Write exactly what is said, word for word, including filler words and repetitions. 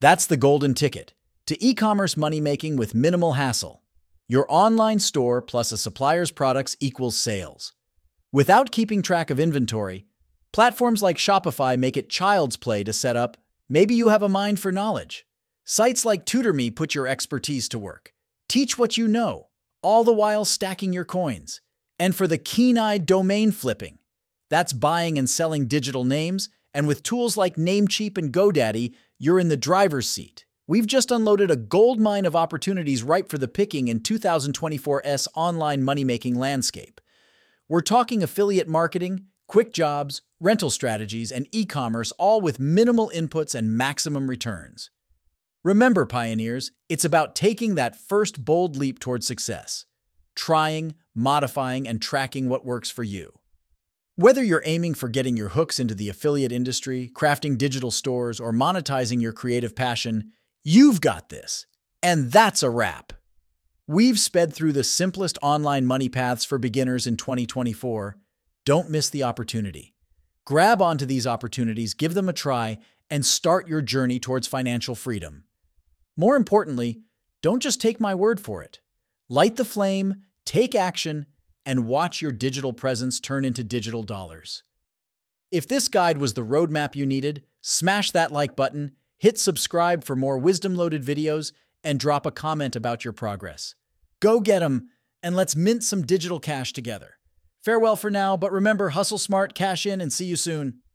That's the golden ticket to e-commerce money-making with minimal hassle. Your online store plus a supplier's products equals sales. Without keeping track of inventory, platforms like Shopify make it child's play to set up. Maybe you have a mind for knowledge. Sites like TutorMe put your expertise to work. Teach what you know, all the while stacking your coins. And for the keen-eyed domain flipping, that's buying and selling digital names, and with tools like Namecheap and GoDaddy, you're in the driver's seat. We've just unloaded a goldmine of opportunities ripe for the picking in two thousand twenty-four's online money-making landscape. We're talking affiliate marketing, quick jobs, rental strategies, and e-commerce, all with minimal inputs and maximum returns. Remember, pioneers, it's about taking that first bold leap toward success. Trying, modifying, and tracking what works for you. Whether you're aiming for getting your hooks into the affiliate industry, crafting digital stores, or monetizing your creative passion, you've got this. And that's a wrap. We've sped through the simplest online money paths for beginners in twenty twenty-four. Don't miss the opportunity. Grab onto these opportunities, give them a try, and start your journey towards financial freedom. More importantly, don't just take my word for it. Light the flame, take action, and watch your digital presence turn into digital dollars. If this guide was the roadmap you needed, smash that like button, hit subscribe for more wisdom-loaded videos, and drop a comment about your progress. Go get 'em, and let's mint some digital cash together. Farewell for now, but remember, hustle smart, cash in, and see you soon.